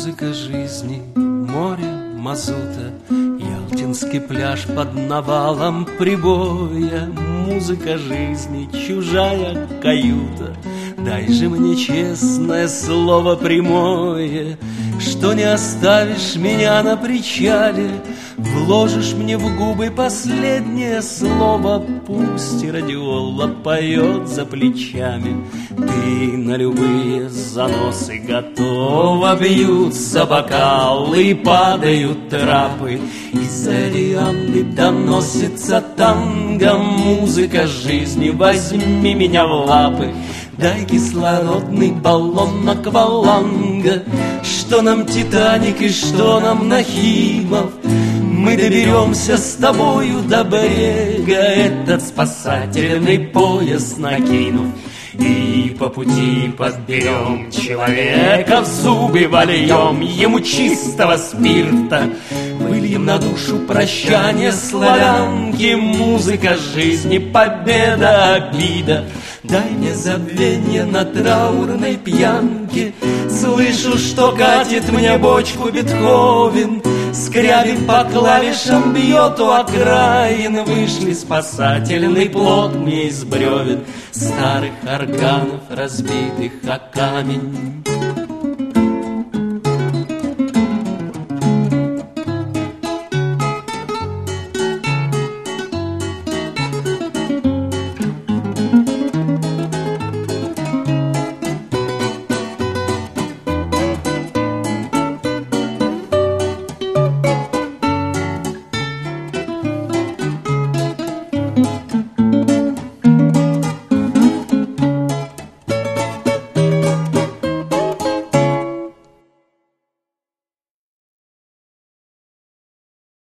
Музыка жизни, море мазута, ялтинский пляж под навалом прибоя. Музыка жизни, чужая каюта. Дай же мне честное слово прямое, что не оставишь меня на причале, вложишь мне в губы последнее слово. Пусть и радиола поет за плечами, ты на любые заносы готова. Бьются бокалы и падают трапы, из Арианны доносится танго. Музыка жизни, возьми меня в лапы, дай кислородный баллон акваланга. Что нам Титаник и что нам Нахимов, мы доберемся с тобою до берега, этот спасательный пояс накинув, и по пути подберем человека, в зубы вольем ему чистого спирта, выльем на душу прощание славянки. Музыка жизни, победа, обида, дай мне забвенье на траурной пьянке. Слышу, что катит мне бочку Бетховен, скрябин по клавишам бьет у окраин. Вышли спасательный плот мне из бревен, старых органов, разбитых о камень.